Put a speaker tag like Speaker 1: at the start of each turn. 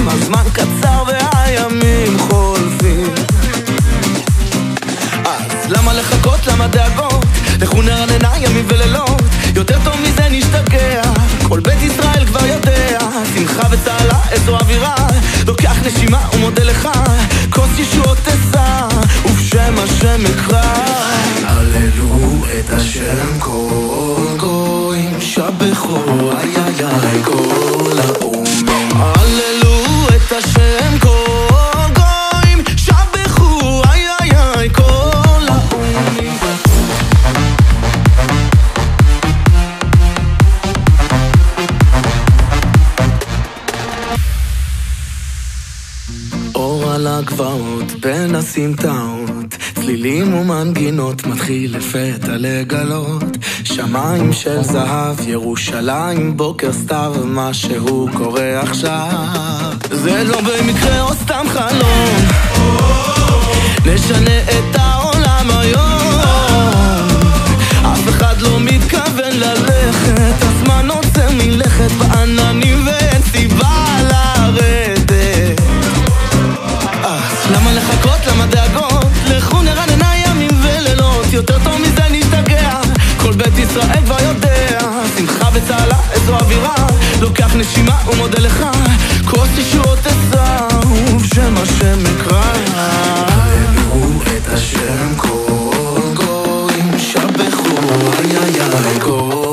Speaker 1: הזמן קצר והימים חולפים. אז למה לחכות, למה דאגות? לכו נרננה ימים ולילות, יותר טוב מזה נשתגע. כל בית ישראל כבר יודע, שמחה וצהלה איזו אווירה. לוקח נשימה ומודה לך, כוס ישועות תשא, ובשם השם אקרא. הללו את השם כל גויים, שבחו איי איי איי כל האומים. הללו את השם כל גויים, שבחו איי איי איי כל האומים. אור על הגבעות בין הסמטאות, צלילים ומנגינות מתחיל לפתע לגלות. שמיים של זהב, ירושלים בוקר סתיו, משהו קורה עכשיו. זה לא במקרה או סתם חלום, נשנה את העולם היום. אף אחד לא מתכוון ללכת, הזמן עוצר מלכת בעננים ואין סיבה לרדת. למה לחכות, למה דאגות? לכו נרננה ימים ולילות, יותר טוב מזה נשתגע. כל בית ישראל כבר יודע, שמחה וצהלה איזו אווירה. לוקח נשימה ומודה לך, כוס ישועות תשא, ובשם השם אקרא. הללו את השם כל גויים, שבחו איי איי איי כל